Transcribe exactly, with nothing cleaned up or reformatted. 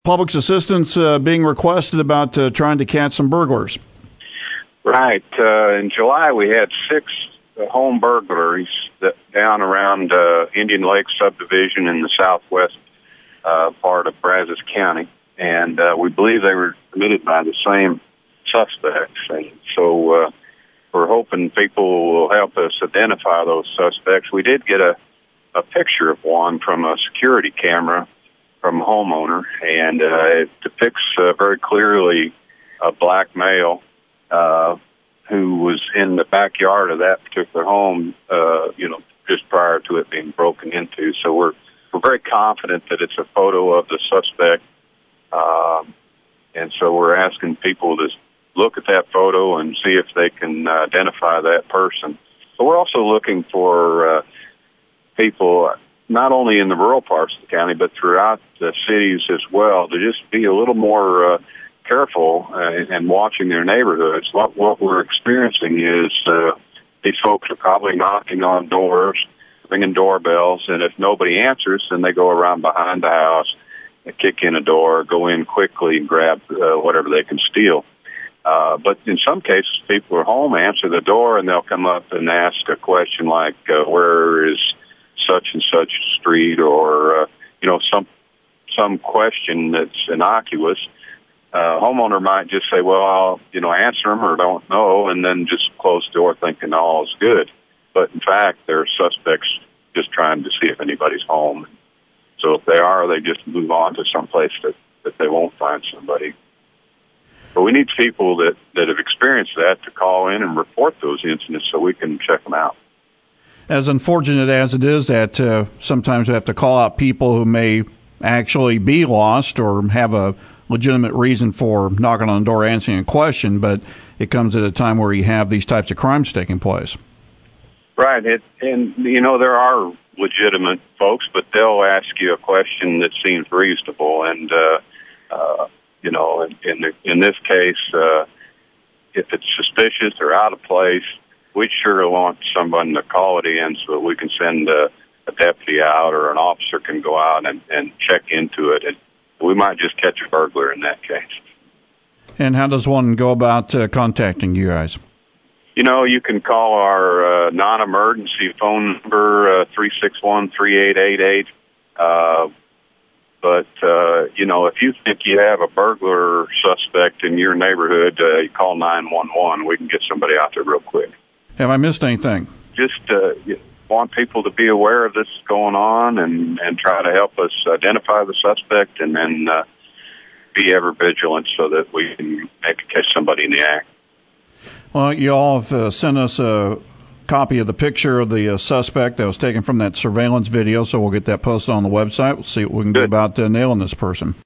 Public's assistance uh, being requested about uh, trying to catch some burglars. Right. Uh, in July, we had six uh, home burglaries that, down around uh, Indian Lake subdivision in the southwest uh, part of Brazos County, and uh, we believe they were committed by the same suspects. And so uh, we're hoping people will help us identify those suspects. We did get a, a picture of one from a security camera from a homeowner, and uh, it depicts uh, very clearly a black male uh, who was in the backyard of that particular home, uh, you know, just prior to it being broken into. So we're we're very confident that it's a photo of the suspect, um, and so we're asking people to look at that photo and see if they can uh, identify that person. But we're also looking for uh, people, not only in the rural parts of the county, but throughout the cities as well, to just be a little more uh, careful uh, and watching their neighborhoods. What, what we're experiencing is uh, these folks are probably knocking on doors, ringing doorbells, and if nobody answers, then they go around behind the house and kick in a door, go in quickly and grab uh, whatever they can steal. Uh, but in some cases, people are home, answer the door, and they'll come up and ask a question like, uh, where is such and such street, or uh, you know, some some question that's innocuous. Uh, homeowner might just say, "Well, I'll you know answer them," or "Don't know," and then just close the door, thinking all is good. But in fact, they're suspects just trying to see if anybody's home. So if they are, they just move on to someplace that that they won't find somebody. But we need people that that have experienced that to call in and report those incidents so we can check them out. As unfortunate as it is that uh, sometimes we have to call out people who may actually be lost or have a legitimate reason for knocking on the door, answering a question, but it comes at a time where you have these types of crimes taking place. Right. It, and, you know, there are legitimate folks, but they'll ask you a question that seems reasonable. And, uh, uh, you know, in, in, the, in this case, uh, if it's suspicious or out of place, we sure want someone to call it in so that we can send a, a deputy out, or an officer can go out and, and check into it. And we might just catch a burglar in that case. And how does one go about uh, contacting you guys? You know, you can call our uh, non-emergency phone number, uh, three six one, three eight eight eight. Uh, but, uh, you know, if you think you have a burglar suspect in your neighborhood, uh, you call nine one one. We can get somebody out there real quick. Have I missed anything? Just uh, want people to be aware of this going on and, and try to help us identify the suspect, and then uh, be ever vigilant so that we can maybe catch somebody in the act. Well, you all have uh, sent us a copy of the picture of the uh, suspect that was taken from that surveillance video, so we'll get that posted on the website. We'll see what we can Good. do about uh, nailing this person.